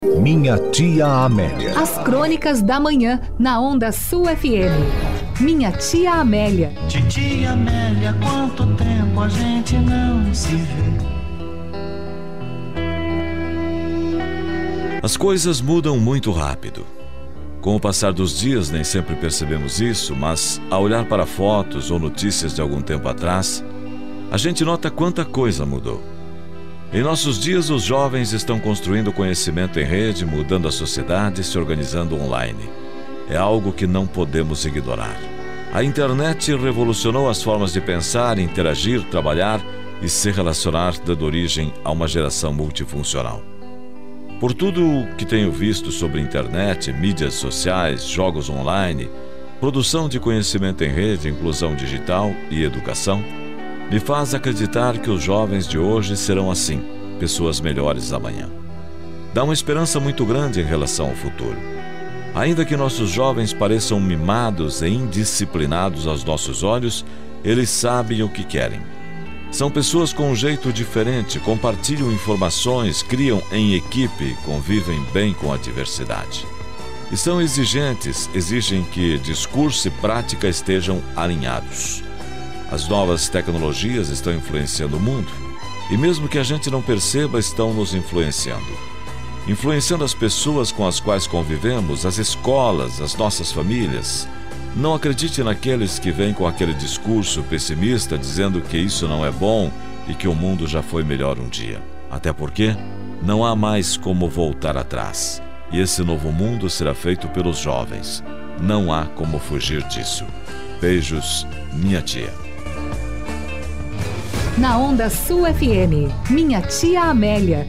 Minha tia Amélia. As crônicas da manhã, na Onda Sul FM. Minha tia Amélia. Titia Amélia, quanto tempo a gente não se vê. As coisas mudam muito rápido. Com o passar dos dias, nem sempre percebemos isso, mas ao olhar para fotos ou notícias de algum tempo atrás, a gente nota quanta coisa mudou. Em nossos dias, os jovens estão construindo conhecimento em rede, mudando a sociedade e se organizando online. É algo que não podemos ignorar. A internet revolucionou as formas de pensar, interagir, trabalhar e se relacionar, dando origem a uma geração multifuncional. Por tudo o que tenho visto sobre internet, mídias sociais, jogos online, produção de conhecimento em rede, inclusão digital e educação, me faz acreditar que os jovens de hoje serão assim, pessoas melhores amanhã. Dá uma esperança muito grande em relação ao futuro. Ainda que nossos jovens pareçam mimados e indisciplinados aos nossos olhos, eles sabem o que querem. São pessoas com um jeito diferente, compartilham informações, criam em equipe, convivem bem com a diversidade. E são exigentes, exigem que discurso e prática estejam alinhados. As novas tecnologias estão influenciando o mundo e mesmo que a gente não perceba, estão nos influenciando. Influenciando as pessoas com as quais convivemos, as escolas, as nossas famílias. Não acredite naqueles que vêm com aquele discurso pessimista dizendo que isso não é bom e que o mundo já foi melhor um dia. Até porque não há mais como voltar atrás. E esse novo mundo será feito pelos jovens. Não há como fugir disso. Beijos, minha tia. Na Onda Sul FM, Minha tia Amélia.